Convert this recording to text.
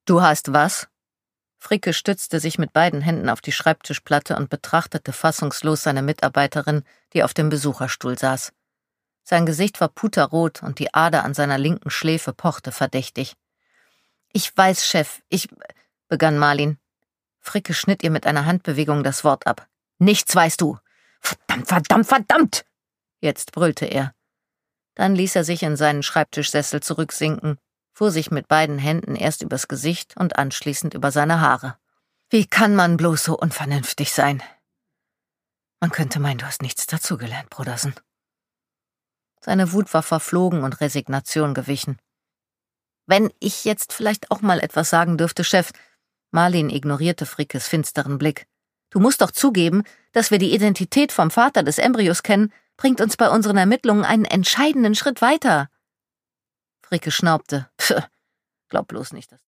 Du hast was? Fricke stützte sich mit beiden Händen auf die Schreibtischplatte und betrachtete fassungslos seine Mitarbeiterin, die auf dem Besucherstuhl saß. Sein Gesicht war puterrot und die Ader an seiner linken Schläfe pochte verdächtig. »Ich weiß, Chef, begann Marlin. Fricke schnitt ihr mit einer Handbewegung das Wort ab. »Nichts weißt du! Verdammt, verdammt, verdammt!« Jetzt brüllte er. Dann ließ er sich in seinen Schreibtischsessel zurücksinken, fuhr sich mit beiden Händen erst übers Gesicht und anschließend über seine Haare. »Wie kann man bloß so unvernünftig sein? Man könnte meinen, du hast nichts dazugelernt, Brodersen.« Seine Wut war verflogen und Resignation gewichen. »Wenn ich jetzt vielleicht auch mal etwas sagen dürfte, Chef«, Marlin ignorierte Frickes finsteren Blick. »Du musst doch zugeben, dass wir die Identität vom Vater des Embryos kennen, bringt uns bei unseren Ermittlungen einen entscheidenden Schritt weiter.« Fricke schnaubte. »Glaub bloß nicht, dass